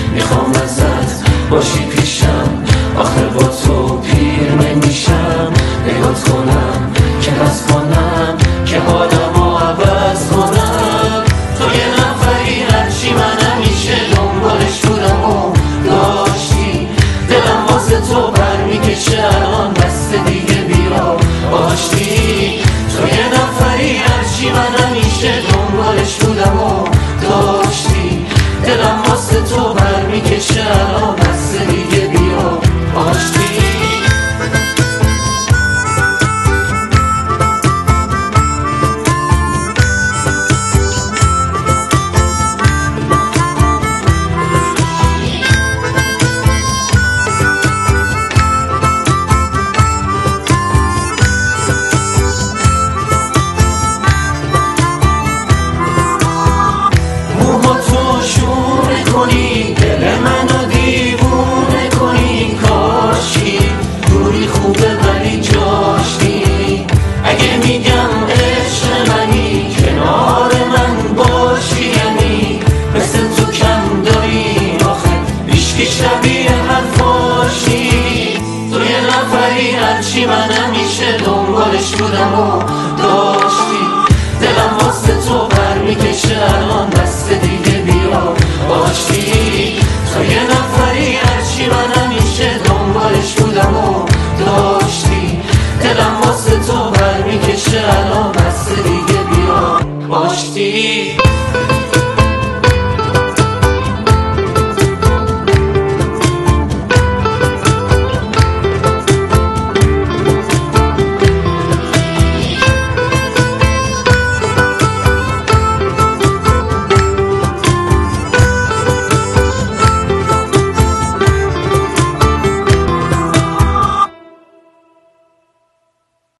میخوام ازت باشی پیشم، آخه با تو پیر نمیشم. نگات کنم که حس کنم که حالمو عوض کنم. تو یه نفری هرچی من همیشه دنبالش بودم و داشتی، دلم واسه تو برمیکشه الان دست دیگه بیا آشتی. تو یه نفری هرچی من همیشه دنبالش بودم و داشتی، دلم واسه تو برمیکشه الان دست دیگه بیا آشتی. دل منو دیوونه کنی، کاشی دوری خوبه ولی جاشتی. اگه میگم عشق منی کنار من باشی، یعنی مثل تو کم داری آخه هیچکی شبیه حرفاشی. تو یه نفری هرچی من همیشه دنبالش بودم و داشتی، دلم واسه تو برمیکشه الان دست دیگه بیا آشتی. تو یه نفری هرچی من همیشه دنبالش بودم و داشتی، دلم واسه تو برمیکشه الان دست دیگه بیا آشتی.